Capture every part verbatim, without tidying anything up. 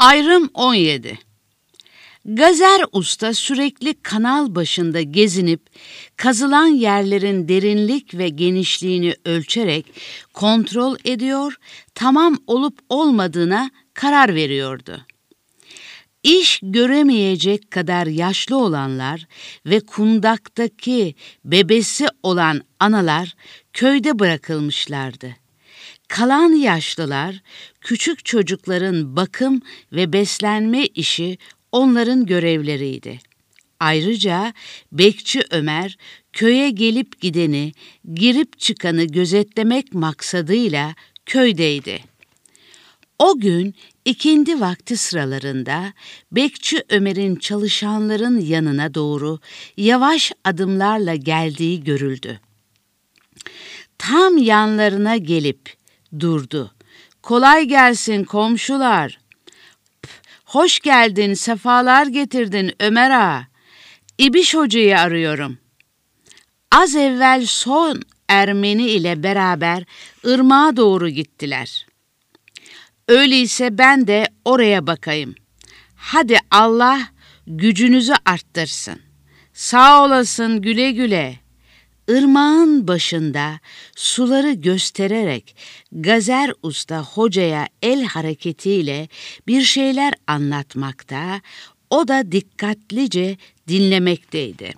Ayrım on yedi. Gazer Usta sürekli kanal başında gezinip kazılan yerlerin derinlik ve genişliğini ölçerek kontrol ediyor, tamam olup olmadığına karar veriyordu. İş göremeyecek kadar yaşlı olanlar ve kundaktaki bebesi olan analar köyde bırakılmışlardı. Kalan yaşlılar, küçük çocukların bakım ve beslenme işi onların görevleriydi. Ayrıca Bekçi Ömer, köye gelip gideni, girip çıkanı gözetlemek maksadıyla köydeydi. O gün ikindi vakti sıralarında Bekçi Ömer'in çalışanların yanına doğru yavaş adımlarla geldiği görüldü. Tam yanlarına gelip durdu. "Kolay gelsin komşular. Hoş geldin, sefalar getirdin Ömer ağa. İbiş Hoca'yı arıyorum." Az evvel son Ermeni ile beraber ırmağa doğru gittiler. "Öyleyse ben de oraya bakayım. Hadi Allah gücünüzü arttırsın. Sağ olasın, güle güle." Irmağın başında suları göstererek Gazer Usta hocaya el hareketiyle bir şeyler anlatmakta, o da dikkatlice dinlemekteydi.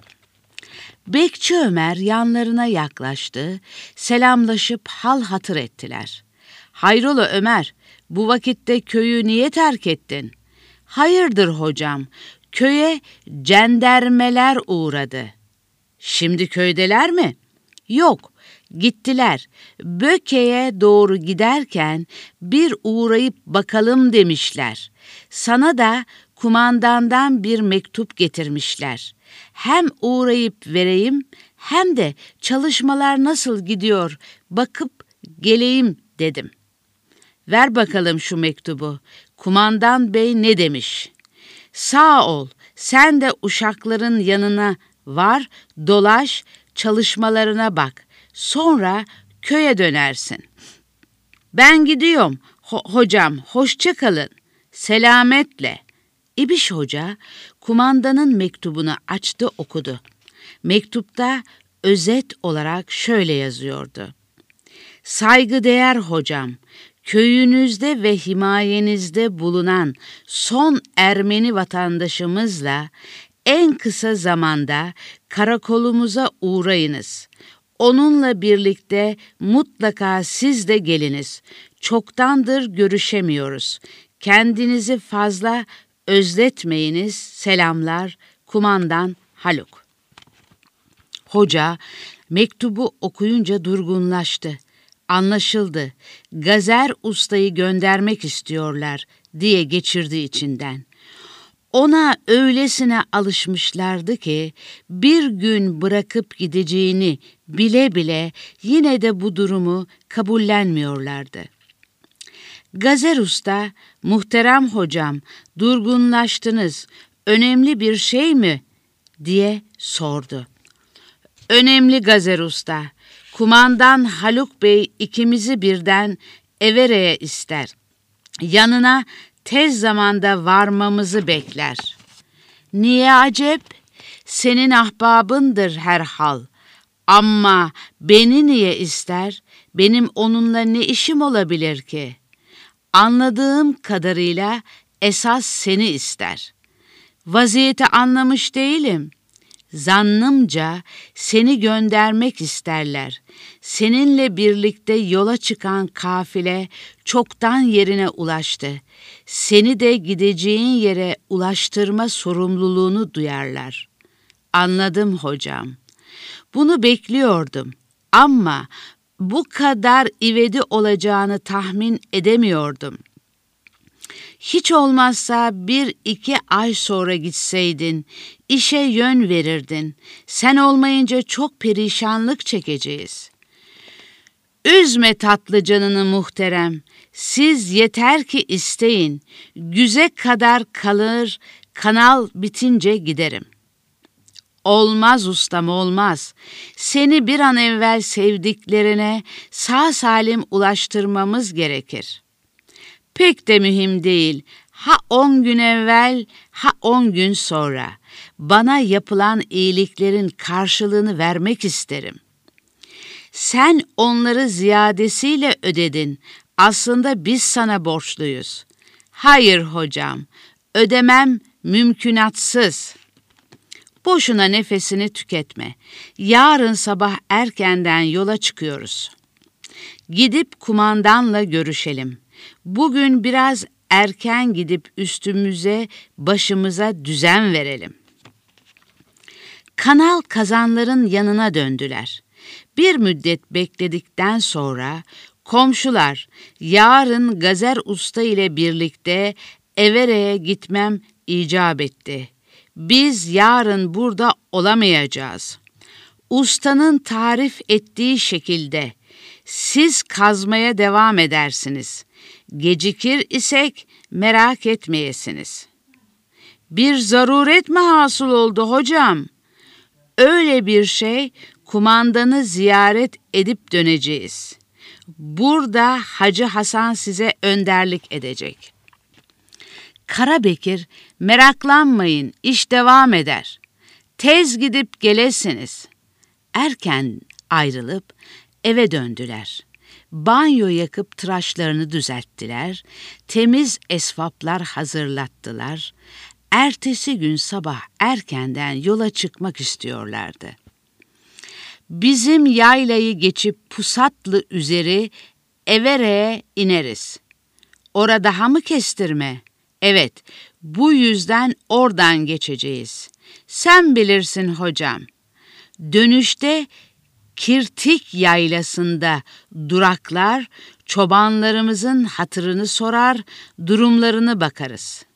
Bekçi Ömer yanlarına yaklaştı, selamlaşıp hal hatır ettiler. "Hayrola Ömer, bu vakitte köyü niye terk ettin?" "Hayırdır hocam, köye cendermeler uğradı." "Şimdi köydeler mi?" "Yok, gittiler. Böke'ye doğru giderken bir uğrayıp bakalım demişler. Sana da kumandandan bir mektup getirmişler. Hem uğrayıp vereyim hem de çalışmalar nasıl gidiyor bakıp geleyim dedim." "Ver bakalım şu mektubu. Kumandan bey ne demiş?" "Sağ ol, sen de uşakların yanına var, dolaş, çalışmalarına bak. Sonra köye dönersin." "Ben gidiyorum ho- hocam, hoşça kalın. Selametle." İbiş Hoca kumandanın mektubunu açtı, okudu. Mektupta özet olarak şöyle yazıyordu: "Saygıdeğer hocam, köyünüzde ve himayenizde bulunan son Ermeni vatandaşımızla en kısa zamanda karakolumuza uğrayınız. Onunla birlikte mutlaka siz de geliniz. Çoktandır görüşemiyoruz. Kendinizi fazla özletmeyiniz. Selamlar, kumandan Haluk." Hoca mektubu okuyunca durgunlaştı. Anlaşıldı. Gazer Usta'yı göndermek istiyorlar diye geçirdi içinden. Ona öylesine alışmışlardı ki bir gün bırakıp gideceğini bile bile yine de bu durumu kabullenmiyorlardı. Gazer Usta, "Muhterem hocam, durgunlaştınız. Önemli bir şey mi?" diye sordu. "Önemli Gazer Usta. Kumandan Haluk Bey ikimizi birden Evere'ye ister. Yanına tez zamanda varmamızı bekler." "Niye acep? Senin ahbabındır herhal. Ama beni niye ister? Benim onunla ne işim olabilir ki?" "Anladığım kadarıyla esas seni ister." "Vaziyeti anlamış değilim. Zannımca seni göndermek isterler. Seninle birlikte yola çıkan kafile çoktan yerine ulaştı. Seni de gideceğin yere ulaştırma sorumluluğunu duyarlar." "Anladım hocam. Bunu bekliyordum ama bu kadar ivedi olacağını tahmin edemiyordum. Hiç olmazsa bir iki ay sonra gitseydin, işe yön verirdin. Sen olmayınca çok perişanlık çekeceğiz." "Üzme tatlı canını muhterem. Siz yeter ki isteyin. Güze kadar kalır, kanal bitince giderim." "Olmaz ustam, olmaz. Seni bir an evvel sevdiklerine sağ salim ulaştırmamız gerekir." "Pek de mühim değil. Ha on gün evvel, ha on gün sonra bana yapılan iyiliklerin karşılığını vermek isterim. Sen onları ziyadesiyle ödedin. Aslında biz sana borçluyuz. Hayır hocam, ödemem mümkünatsız. Boşuna nefesini tüketme. Yarın sabah erkenden yola çıkıyoruz. Gidip kumandanla görüşelim. Bugün biraz erken gidip üstümüze, başımıza düzen verelim. Kanal kazanların yanına döndüler. Bir müddet bekledikten sonra komşular, yarın Gazer Usta ile birlikte Evere'ye gitmem icap etti. Biz yarın burada olamayacağız. Ustanın tarif ettiği şekilde siz kazmaya devam edersiniz. Gecikir isek merak etmeyesiniz. Bir zaruret mi hasıl oldu hocam? Öyle bir şey, kumandanı ziyaret edip döneceğiz. Burada Hacı Hasan size önderlik edecek. Karabekir, meraklanmayın, iş devam eder. Tez gidip gelesiniz. Erken ayrılıp eve döndüler. Banyo yakıp tıraşlarını düzelttiler. Temiz esvaplar hazırlattılar. Ertesi gün sabah erkenden yola çıkmak istiyorlardı. Bizim yaylayı geçip Pusatlı üzeri Evere'ye ineriz. Orada ha mı kestirme? Evet, bu yüzden oradan geçeceğiz. Sen bilirsin hocam. Dönüşte Kirtik Yaylası'nda duraklar, çobanlarımızın hatırını sorar, durumlarını bakarız.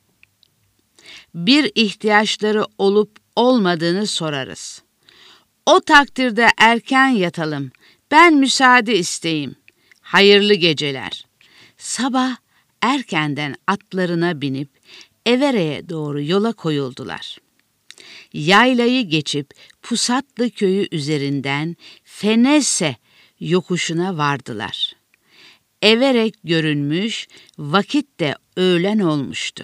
Bir ihtiyaçları olup olmadığını sorarız. O takdirde erken yatalım. Ben müsaade isteyeyim. Hayırlı geceler. Sabah erkenden atlarına binip Evere'ye doğru yola koyuldular. Yaylayı geçip Pusatlı köyü üzerinden Fenese yokuşuna vardılar. Everek görünmüş, vakit de öğlen olmuştu.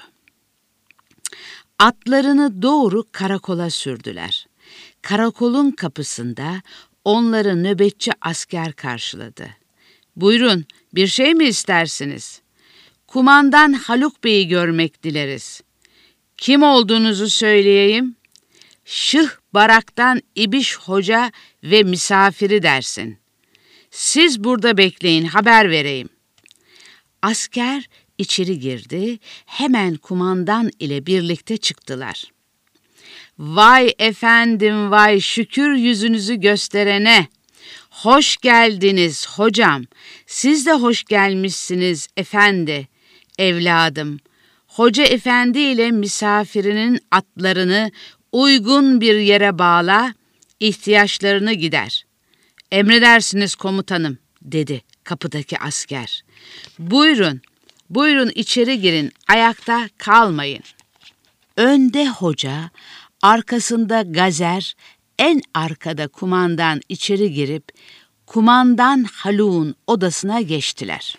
Atlarını doğru karakola sürdüler. Karakolun kapısında onları nöbetçi asker karşıladı. Buyurun, bir şey mi istersiniz? Kumandan Haluk Bey'i görmek dileriz. Kim olduğunuzu söyleyeyim. Şıh Barak'tan İbiş Hoca ve misafiri dersin. Siz burada bekleyin, haber vereyim. Asker içeri girdi, hemen kumandan ile birlikte çıktılar. Vay efendim vay, şükür yüzünüzü gösterene. Hoş geldiniz hocam. Siz de hoş gelmişsiniz efendi, evladım. Hoca efendi ile misafirinin atlarını uygun bir yere bağla, ihtiyaçlarını gider. Emredersiniz komutanım, dedi kapıdaki asker. Buyurun, buyurun içeri girin, ayakta kalmayın. Önde hoca, arkasında Gazer, en arkada kumandan içeri girip kumandan Haluk'un odasına geçtiler.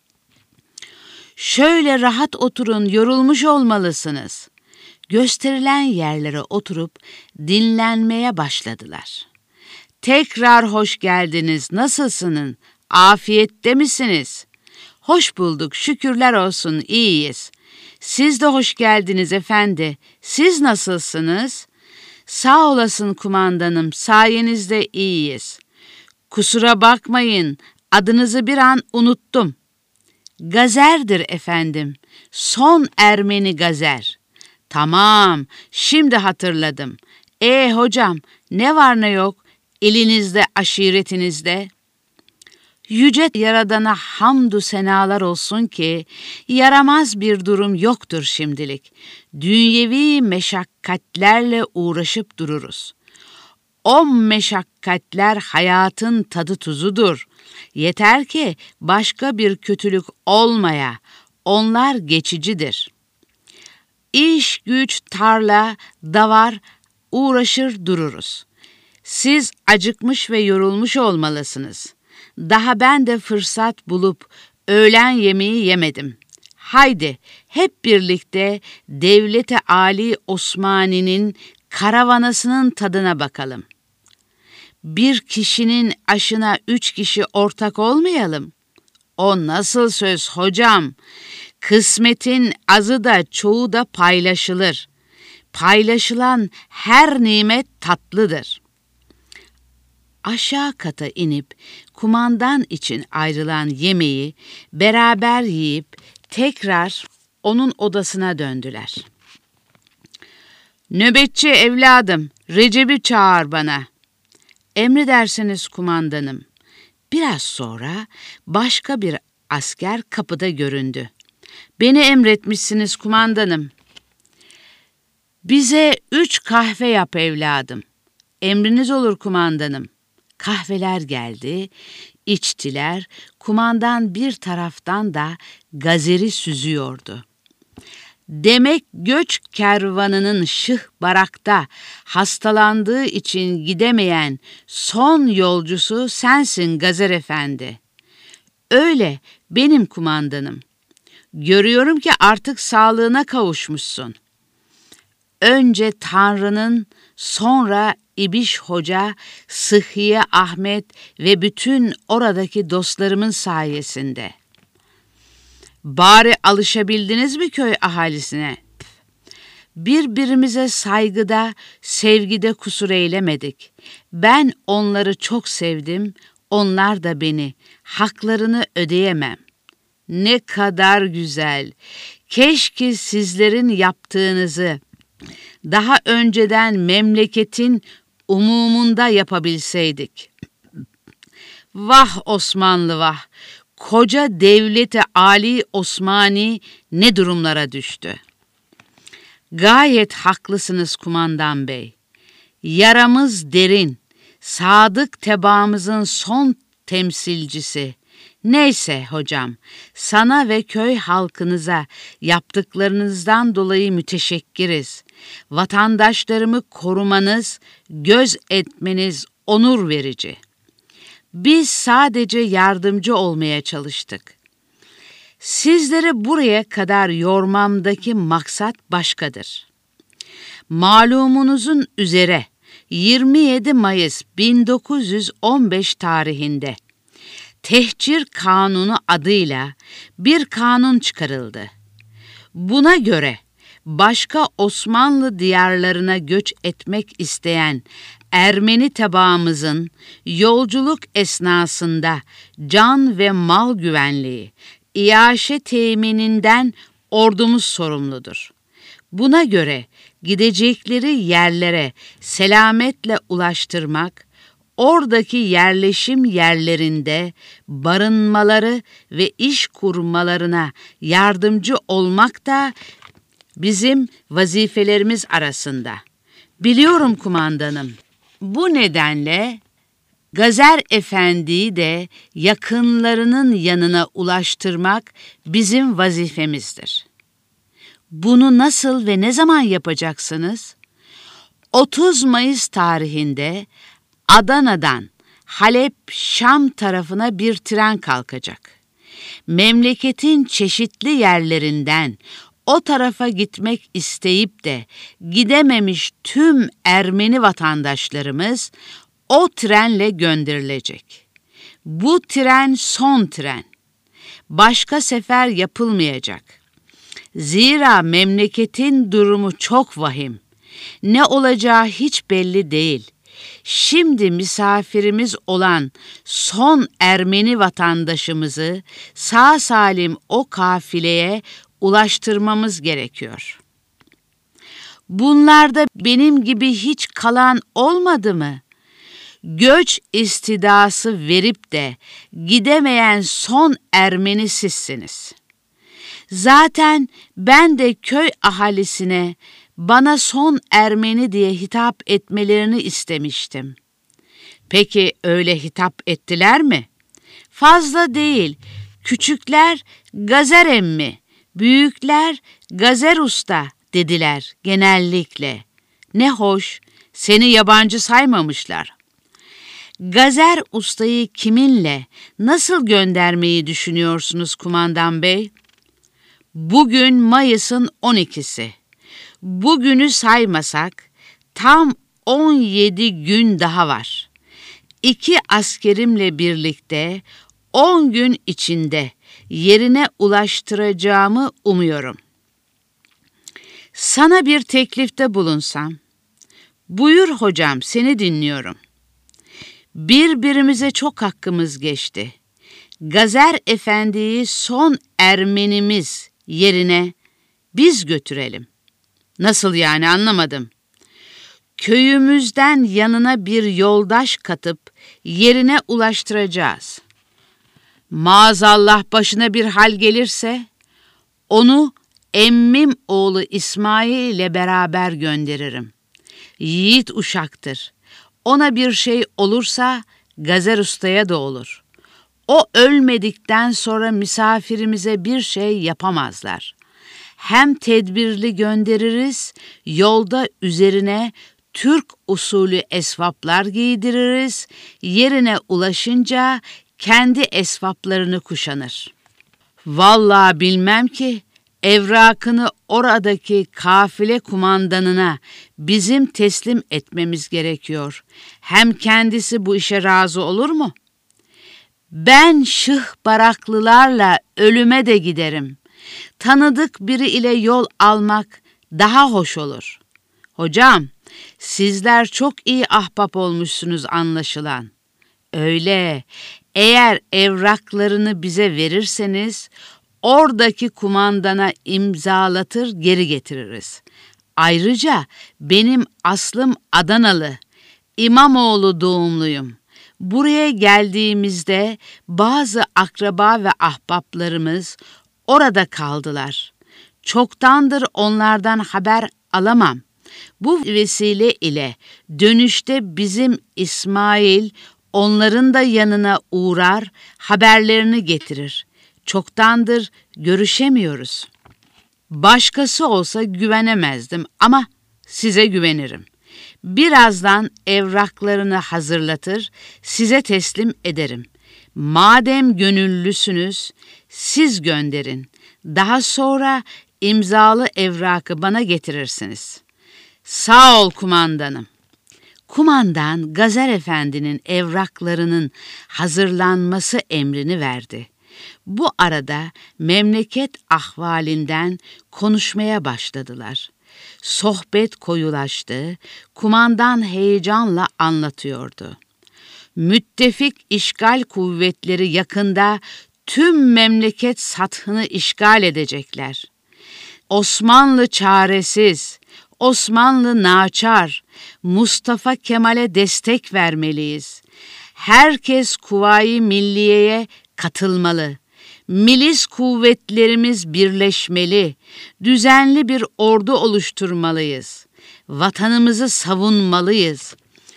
Şöyle rahat oturun, yorulmuş olmalısınız. Gösterilen yerlere oturup dinlenmeye başladılar. Tekrar hoş geldiniz, nasılsınız? Afiyette misiniz? Hoş bulduk, şükürler olsun, iyiyiz. Siz de hoş geldiniz efendi. Siz nasılsınız? Sağ olasın kumandanım, sayenizde iyiyiz. Kusura bakmayın, adınızı bir an unuttum. Gazer'dir efendim, son Ermeni Gazer. Tamam, şimdi hatırladım. E hocam, ne var ne yok, elinizde, aşiretinizde? Yüce Yaradan'a hamdü senalar olsun ki yaramaz bir durum yoktur şimdilik. Dünyevi meşakkatlerle uğraşıp dururuz. O meşakkatler hayatın tadı tuzudur. Yeter ki başka bir kötülük olmaya, onlar geçicidir. İş, güç, tarla, davar uğraşır dururuz. Siz acıkmış ve yorulmuş olmalısınız. Daha ben de fırsat bulup öğlen yemeği yemedim. Haydi hep birlikte Devlet-i Âli Osmani'nin karavanasının tadına bakalım. Bir kişinin aşına üç kişi ortak olmayalım. O nasıl söz hocam? Kısmetin azı da çoğu da paylaşılır. Paylaşılan her nimet tatlıdır. Aşağı kata inip kumandan için ayrılan yemeği beraber yiyip tekrar onun odasına döndüler. Nöbetçi evladım, Recep'i çağır bana. Emredersiniz kumandanım. Biraz sonra başka bir asker kapıda göründü. Beni emretmişsiniz kumandanım. Bize üç kahve yap evladım. Emriniz olur kumandanım. Kahveler geldi, içtiler, kumandan bir taraftan da gazeri süzüyordu. Demek göç kervanının Şıh Barak'ta hastalandığı için gidemeyen son yolcusu sensin Gazer Efendi. Öyle benim kumandanım. Görüyorum ki artık sağlığına kavuşmuşsun. Önce Tanrı'nın, sonra İbiş Hoca, Sıhhiye Ahmet ve bütün oradaki dostlarımın sayesinde. Bari alışabildiniz mi köy ahalisine? Birbirimize saygıda, sevgide kusur eylemedik. Ben onları çok sevdim, onlar da beni. Haklarını ödeyemem. Ne kadar güzel. Keşke sizlerin yaptığınızı daha önceden memleketin umumunda yapabilseydik. Vah Osmanlı vah! Koca Devlet-i Âli Osmani ne durumlara düştü. Gayet haklısınız kumandan bey. Yaramız derin, sadık tebaamızın son temsilcisi. Neyse hocam, sana ve köy halkınıza yaptıklarınızdan dolayı müteşekkiriz. Vatandaşlarımı korumanız, göz etmeniz onur verici. Biz sadece yardımcı olmaya çalıştık. Sizleri buraya kadar yormamdaki maksat başkadır. Malumunuzun üzere yirmi yedi Mayıs bin dokuz yüz on beş tarihinde Tehcir Kanunu adıyla bir kanun çıkarıldı. Buna göre başka Osmanlı diyarlarına göç etmek isteyen Ermeni tebaamızın yolculuk esnasında can ve mal güvenliği, iaşe temininden ordumuz sorumludur. Buna göre gidecekleri yerlere selametle ulaştırmak, oradaki yerleşim yerlerinde barınmaları ve iş kurmalarına yardımcı olmak da bizim vazifelerimiz arasında. Biliyorum kumandanım. Bu nedenle Gazer Efendi'yi de yakınlarının yanına ulaştırmak bizim vazifemizdir. Bunu nasıl ve ne zaman yapacaksınız? otuz Mayıs tarihinde Adana'dan Halep, Şam tarafına bir tren kalkacak. Memleketin çeşitli yerlerinden o tarafa gitmek isteyip de gidememiş tüm Ermeni vatandaşlarımız o trenle gönderilecek. Bu tren son tren. Başka sefer yapılmayacak. Zira memleketin durumu çok vahim. Ne olacağı hiç belli değil. Şimdi misafirimiz olan son Ermeni vatandaşımızı sağ salim o kafileye ulaştırmamız gerekiyor. Bunlarda benim gibi hiç kalan olmadı mı? Göç istidası verip de gidemeyen son Ermeni sizsiniz. Zaten ben de köy ahalisine bana son Ermeni diye hitap etmelerini istemiştim. Peki öyle hitap ettiler mi? Fazla değil. Küçükler Gazer emmi, büyükler Gazer usta dediler genellikle. Ne hoş, seni yabancı saymamışlar. Gazer ustayı kiminle, nasıl göndermeyi düşünüyorsunuz kumandan bey? Bugün Mayıs'ın on ikisi. Bugünü saymasak tam on yedi gün daha var. İki askerimle birlikte on gün içinde yerine ulaştıracağımı umuyorum. Sana bir teklifte bulunsam, buyur hocam, seni dinliyorum. Birbirimize çok hakkımız geçti. Gazer Efendi'yi son Ermenimiz yerine biz götürelim. Nasıl yani, anlamadım. Köyümüzden yanına bir yoldaş katıp yerine ulaştıracağız. Maazallah başına bir hal gelirse onu emmim oğlu İsmail ile beraber gönderirim. Yiğit uşaktır. Ona bir şey olursa Gazer Usta'ya da olur. O ölmedikten sonra misafirimize bir şey yapamazlar. Hem tedbirli göndeririz, yolda üzerine Türk usulü esvaplar giydiririz, yerine ulaşınca kendi esvaplarını kuşanır. Vallahi bilmem ki, evrakını oradaki kafile kumandanına bizim teslim etmemiz gerekiyor. Hem kendisi bu işe razı olur mu? Ben Şıh Baraklılarla ölüme de giderim. Tanıdık biri ile yol almak daha hoş olur. Hocam, sizler çok iyi ahbap olmuşsunuz anlaşılan. Öyle, eğer evraklarını bize verirseniz, oradaki kumandana imzalatır geri getiririz. Ayrıca benim aslım Adanalı, İmamoğlu doğumluyum. Buraya geldiğimizde bazı akraba ve ahbaplarımız orada kaldılar. Çoktandır onlardan haber alamam. Bu vesile ile dönüşte bizim İsmail onların da yanına uğrar, haberlerini getirir. Çoktandır görüşemiyoruz. Başkası olsa güvenemezdim ama size güvenirim. Birazdan evraklarını hazırlatır, size teslim ederim. Madem gönüllüsünüz, siz gönderin. Daha sonra imzalı evrakı bana getirirsiniz. Sağ ol kumandanım. Kumandan Gazer Efendi'nin evraklarının hazırlanması emrini verdi. Bu arada memleket ahvalinden konuşmaya başladılar. Sohbet koyulaştı, kumandan heyecanla anlatıyordu. Müttefik işgal kuvvetleri yakında tüm memleket sathını işgal edecekler. Osmanlı çaresiz, Osmanlı naçar, Mustafa Kemal'e destek vermeliyiz. Herkes Kuvayi Milliye'ye katılmalı. Milis kuvvetlerimiz birleşmeli. Düzenli bir ordu oluşturmalıyız. Vatanımızı savunmalıyız.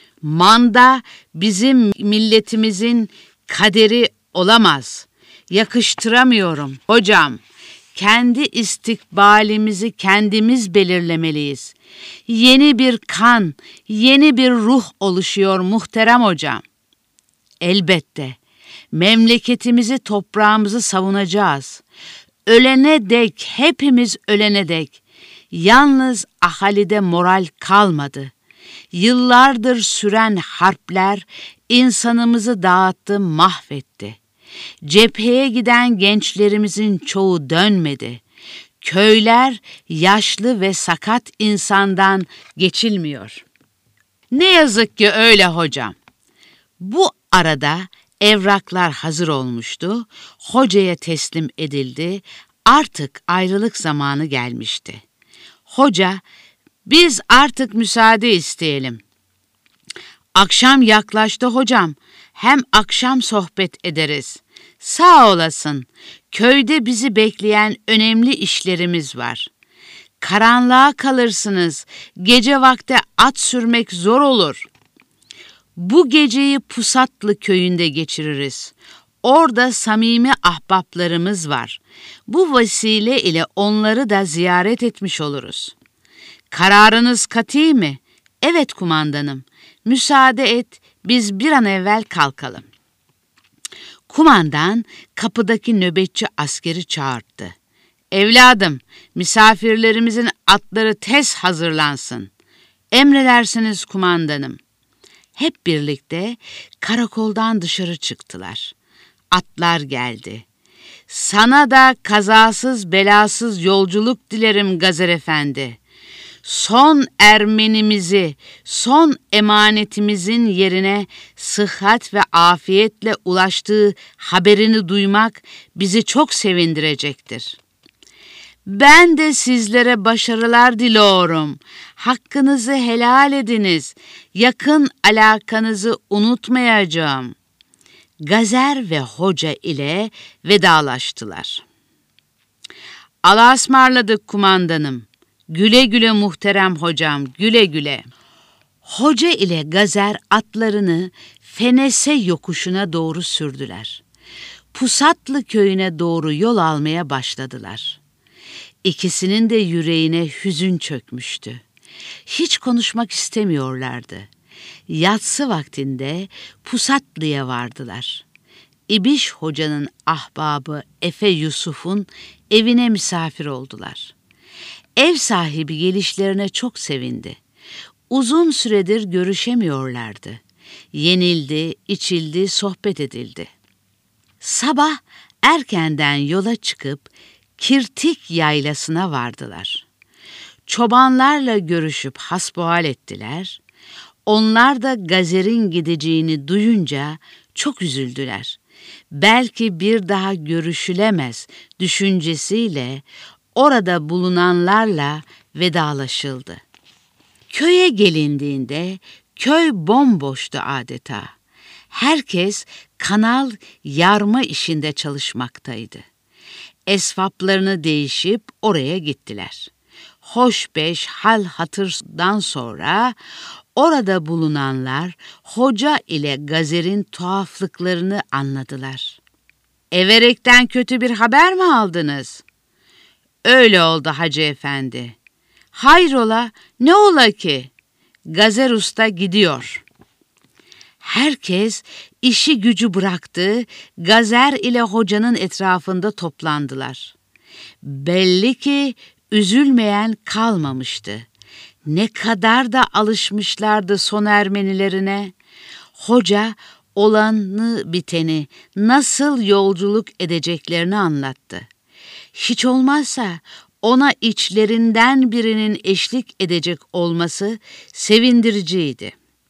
Manda bizim milletimizin kaderi olamaz. Yakıştıramıyorum hocam. Kendi istikbalimizi kendimiz belirlemeliyiz. Yeni bir kan, yeni bir ruh oluşuyor muhterem hocam. Elbette. Memleketimizi, toprağımızı savunacağız. Ölene dek, hepimiz ölene dek. Yalnız ahalide moral kalmadı. Yıllardır süren harpler insanımızı dağıttı, mahvetti. Cepheye giden gençlerimizin çoğu dönmedi. Köyler yaşlı ve sakat insandan geçilmiyor. Ne yazık ki öyle hocam. Bu arada evraklar hazır olmuştu, hocaya teslim edildi, artık ayrılık zamanı gelmişti. Hoca, biz artık müsaade isteyelim. Akşam yaklaştı hocam, hem akşam sohbet ederiz. Sağ olasın, köyde bizi bekleyen önemli işlerimiz var. Karanlığa kalırsınız, gece vakti at sürmek zor olur. Bu geceyi Pusatlı köyünde geçiririz. Orada samimi ahbaplarımız var. Bu vesile ile onları da ziyaret etmiş oluruz. Kararınız kat'i mi? Evet kumandanım. Müsaade et, biz bir an evvel kalkalım. Kumandan kapıdaki nöbetçi askeri çağırdı. Evladım, misafirlerimizin atları tez hazırlansın. Emredersiniz kumandanım. Hep birlikte karakoldan dışarı çıktılar. Atlar geldi. Sana da kazasız belasız yolculuk dilerim Gazer Efendi. Son Ermenimizi, son emanetimizin yerine sıhhat ve afiyetle ulaştığı haberini duymak bizi çok sevindirecektir. Ben de sizlere başarılar diliyorum. Hakkınızı helal ediniz. Yakın alakanızı unutmayacağım. Gazer ve hoca ile vedalaştılar. Allah'a ısmarladık kumandanım. Güle güle muhterem hocam, güle güle. Hoca ile Gazer atlarını Fenese yokuşuna doğru sürdüler. Pusatlı köyüne doğru yol almaya başladılar. İkisinin de yüreğine hüzün çökmüştü. Hiç konuşmak istemiyorlardı. Yatsı vaktinde Pusatlı'ya vardılar. İbiş Hoca'nın ahbabı Efe Yusuf'un evine misafir oldular. Ev sahibi gelişlerine çok sevindi. Uzun süredir görüşemiyorlardı. Yenildi, içildi, sohbet edildi. Sabah erkenden yola çıkıp Kirtik Yaylası'na vardılar. Çobanlarla görüşüp hasbuhal ettiler. Onlar da Gazer'in gideceğini duyunca çok üzüldüler. Belki bir daha görüşülemez düşüncesiyle orada bulunanlarla vedalaşıldı. Köye gelindiğinde köy bomboştu adeta. Herkes kanal yarma işinde çalışmaktaydı. Esvaplarını değişip oraya gittiler. Hoş beş hal hatırdan sonra orada bulunanlar hoca ile Gazer'in tuhaflıklarını anladılar. Everek'ten kötü bir haber mi aldınız? Öyle oldu Hacı Efendi. Hayrola, ne ola ki? Gazer Usta gidiyor. Herkes işi gücü bıraktı, Gazer ile hocanın etrafında toplandılar. Belli ki üzülmeyen kalmamıştı. Ne kadar da alışmışlardı son Ermenilerine. Hoca olanı biteni, nasıl yolculuk edeceklerini anlattı. Hiç olmazsa ona içlerinden birinin eşlik edecek olması sevindiriciydi.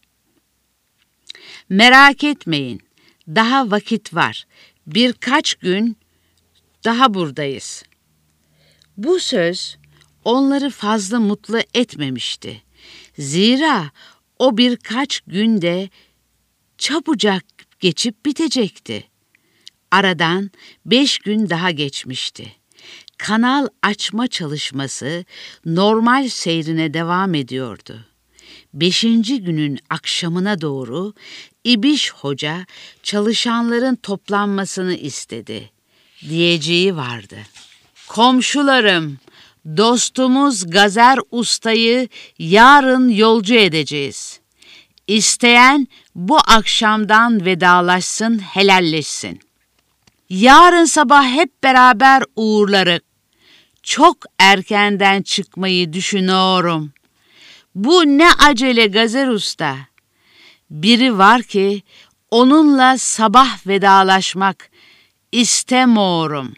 Merak etmeyin, daha vakit var. Birkaç gün daha buradayız. Bu söz onları fazla mutlu etmemişti. Zira o birkaç günde çabucak geçip bitecekti. Aradan beş gün daha geçmişti. Kanal açma çalışması normal seyrine devam ediyordu. Beşinci günün akşamına doğru İbiş Hoca çalışanların toplanmasını istedi. Diyeceği vardı. Komşularım, dostumuz Gazer Usta'yı yarın yolcu edeceğiz. İsteyen bu akşamdan vedalaşsın, helalleşsin. Yarın sabah hep beraber uğurlarız. Çok erkenden çıkmayı düşünüyorum. Bu ne acele Gazer Usta? Biri var ki onunla sabah vedalaşmak istemiyorum.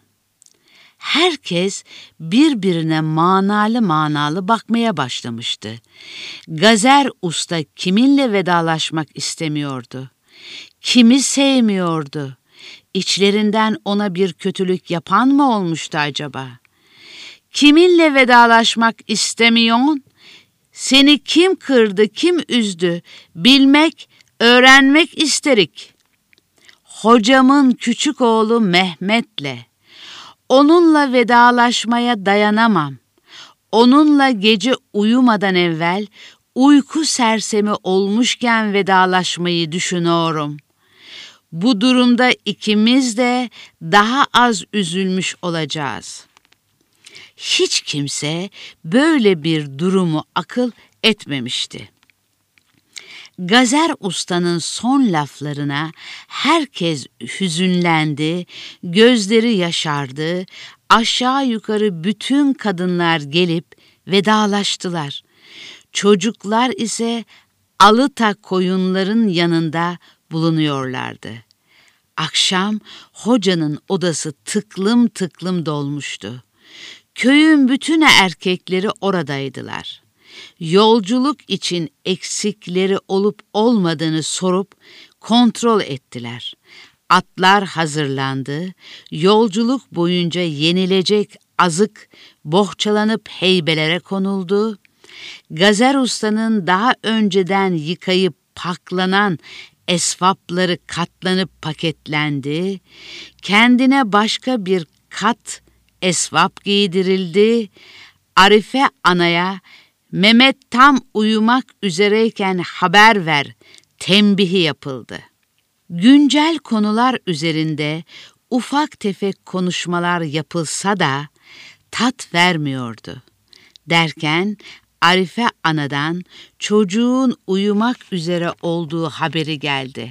Herkes birbirine manalı manalı bakmaya başlamıştı. Gazer Usta kiminle vedalaşmak istemiyordu? Kimi sevmiyordu? İçlerinden ona bir kötülük yapan mı olmuştu acaba? Kiminle vedalaşmak istemiyorsun? Seni kim kırdı, kim üzdü? Bilmek, öğrenmek isterik. Hocamın küçük oğlu Mehmet'le. Onunla vedalaşmaya dayanamam. Onunla gece uyumadan evvel uyku sersemi olmuşken vedalaşmayı düşünüyorum. Bu durumda ikimiz de daha az üzülmüş olacağız. Hiç kimse böyle bir durumu akıl etmemişti. Gazer Usta'nın son laflarına herkes hüzünlendi, gözleri yaşardı, aşağı yukarı bütün kadınlar gelip vedalaştılar. Çocuklar ise alıta koyunların yanında bulunuyorlardı. Akşam hocanın odası tıklım tıklım dolmuştu. Köyün bütün erkekleri oradaydılar. Yolculuk için eksikleri olup olmadığını sorup kontrol ettiler. Atlar hazırlandı. Yolculuk boyunca yenilecek azık bohçalanıp heybelere konuldu. Gazer Usta'nın daha önceden yıkayıp paklanan esvapları katlanıp paketlendi. Kendine başka bir kat esvap giydirildi. Arife Ana'ya Mehmet tam uyumak üzereyken haber ver tembihi yapıldı. Güncel konular üzerinde ufak tefek konuşmalar yapılsa da tat vermiyordu. Derken Arife Ana'dan çocuğun uyumak üzere olduğu haberi geldi.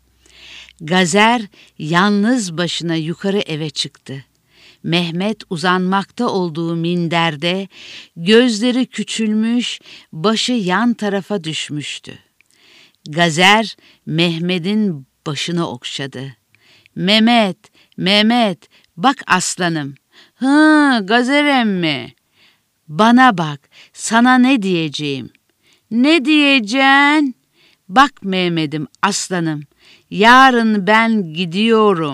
Gazer yalnız başına yukarı eve çıktı. Mehmet uzanmakta olduğu minderde, gözleri küçülmüş, başı yan tarafa düşmüştü. Gazer Mehmet'in başını okşadı. "Mehmet, Mehmet, bak aslanım." "Hı, Gazer emmi." "Bana bak, sana ne diyeceğim?" "Ne diyeceksin?" "Bak Mehmet'im, aslanım, yarın ben gidiyorum."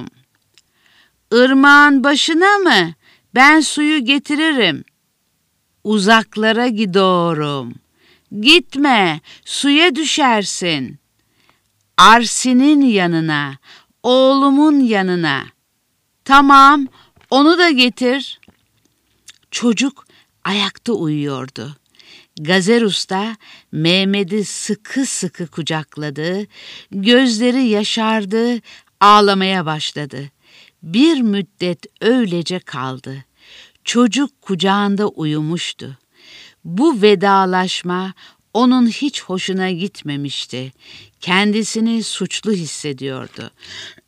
"Irmağın başına mı? Ben suyu getiririm." "Uzaklara gidiyorum." "Gitme, suya düşersin." "Arsin'in yanına, oğlumun yanına." "Tamam, onu da getir." Çocuk ayakta uyuyordu. Gazer Usta Mehmet'i sıkı sıkı kucakladı, gözleri yaşardı, ağlamaya başladı. Bir müddet öylece kaldı. Çocuk kucağında uyumuştu. Bu vedalaşma onun hiç hoşuna gitmemişti. Kendisini suçlu hissediyordu.